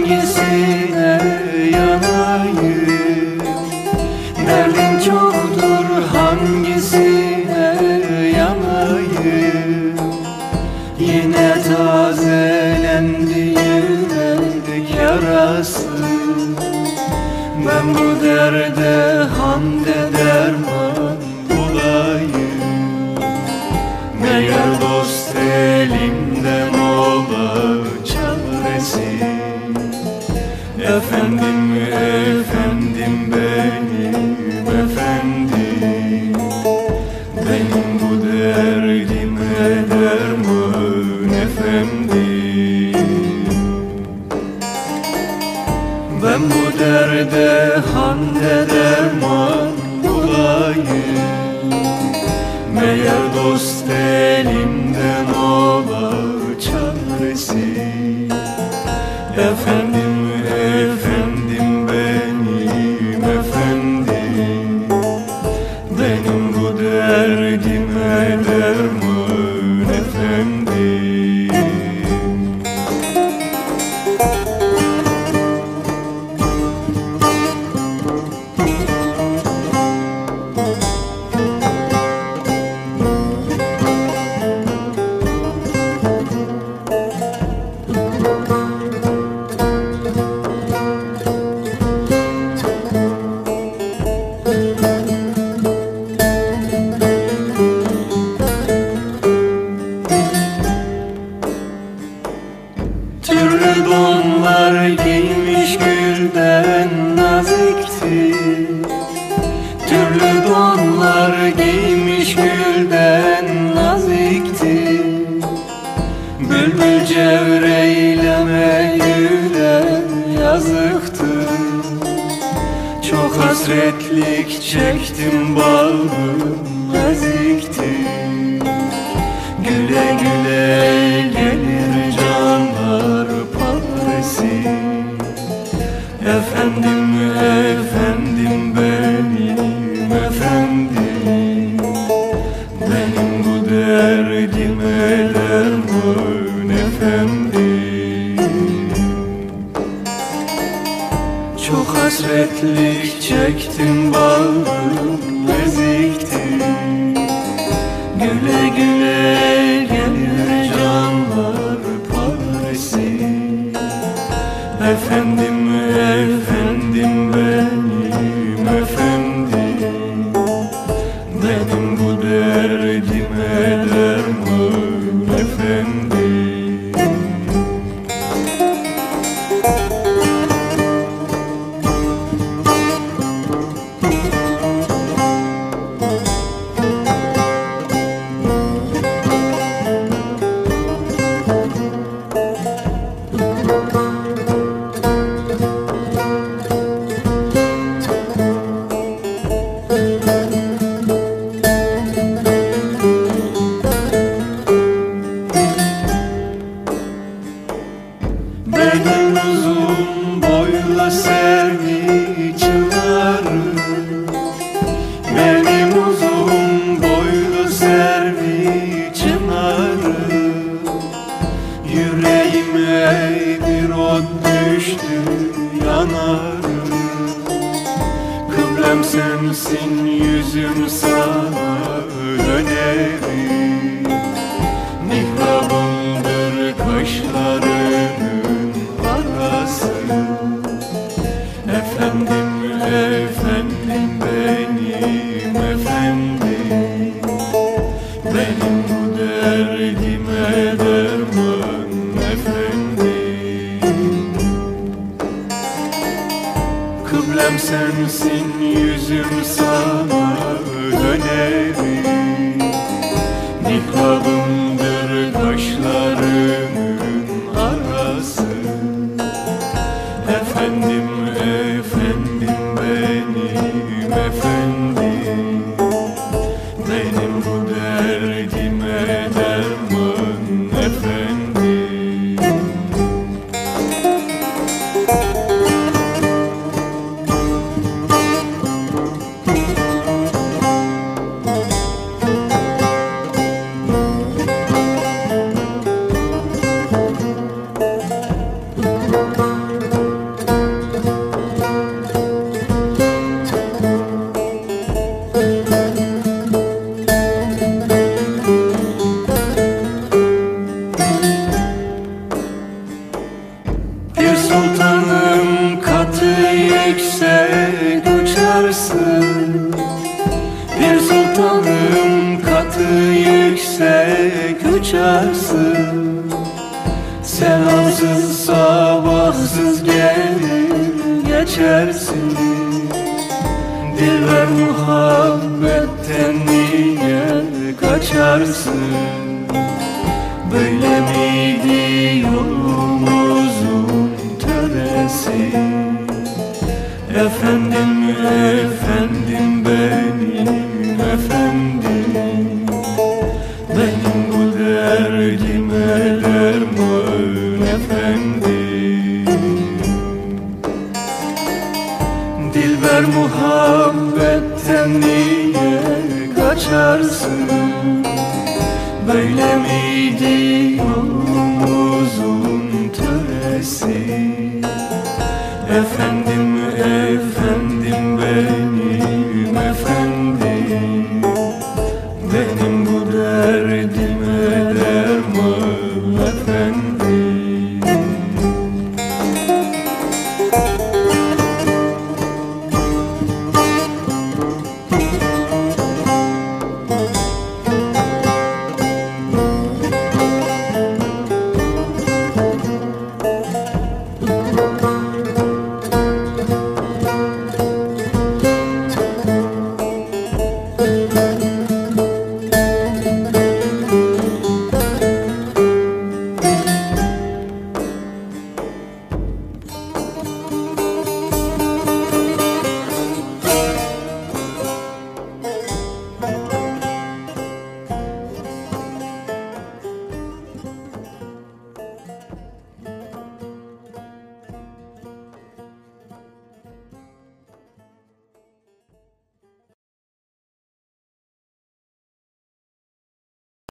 hangisine yanayım? Derdim çoktur, hangisine yanayım? Yine tazelendi yürek yarası. Ben bu derde hande derman bulayım. Meğer dost elimden ola çaresi. Efendim, efendim benim efendim. Benim bu derdime derman efendim. Ben bu derde hande derman bulayım. Meğer dost elimden ola çaresi. Efendim, efendim benim efendim. Benim bu derdime derman efendim. Türlü donlar giymiş gülden nazikti. Türlü donlar giymiş gülden nazikti. Bülbül cevreyleme güle yazıktı. Çok hasretlik çektim bağrım ezikti. Güle güle gelir canlar paresi. Efendim, efendim benim efendim. Benim bu derdime derman efendim. Çok hasretlik çektim bağrım ezikti. Güle güle gelir canlar paresi. Efendim, efendim benim efendim. Benim bu derdime derman efendim. Benim uzun boylu servi çınarım. Benim uzun boylu servi çınarım. Yüreğime bir ot düştü yanarım. Kıblem sensin, yüzüm sana dönerim. Mihrabımdır kaşlarının arası. Efendim, efendim benim efendim. Benim bu derdime derman efendim. Kıblem sensin, yüzüm sana dönerim. Mihrabımdır kaşlarının arası. Efendim, efendim benim efendim. Benim bu derdime derman efendim. sultanım katı yüksek uçarsın. Bir sultanım katı yüksek uçarsın. Selamsız sabahsız gelir geçersin. Dilber muhabbetten niye kaçarsın? Böyle miydi yolumuzun töresi? Efendim, efendim benim efendim. Benim bu derdime derman efendim. Dilber muhabbetten niye kaçarsın? Böyle miydi yolumuzun töresi? Efendim, efendim.